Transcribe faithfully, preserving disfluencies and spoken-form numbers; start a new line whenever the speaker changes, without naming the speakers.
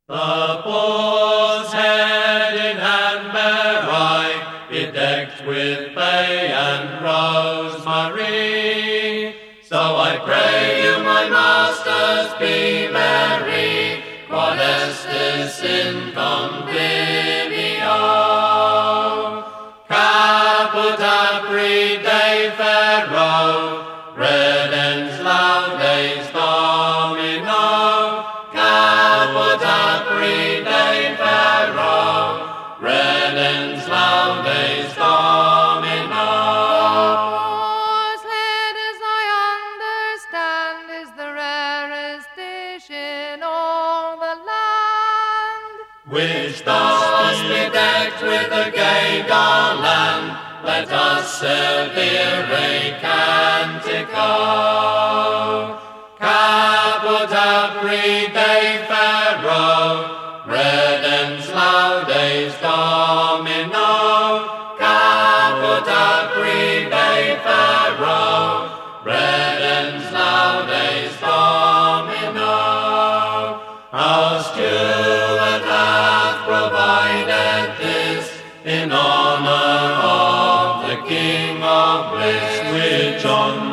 The bulls head in hand bear I, bedecked with bay and rosemary. So I pray you, my masters, be merry, quod estis in convivio. Caput apri Dei ferro, redens laudes Domino. Caput apri Dei ferro, redens laudes Domino.
Boar's head, as I understand, is the rarest dish in all the land.
Which thus bedecked with a gay garland, let us servire cantico. Caput apri Dei ferro, redens laudes Domino. Caput apri Dei ferro, redens laudes Domino. Our steward hath provided this in honor of the King of bliss, which on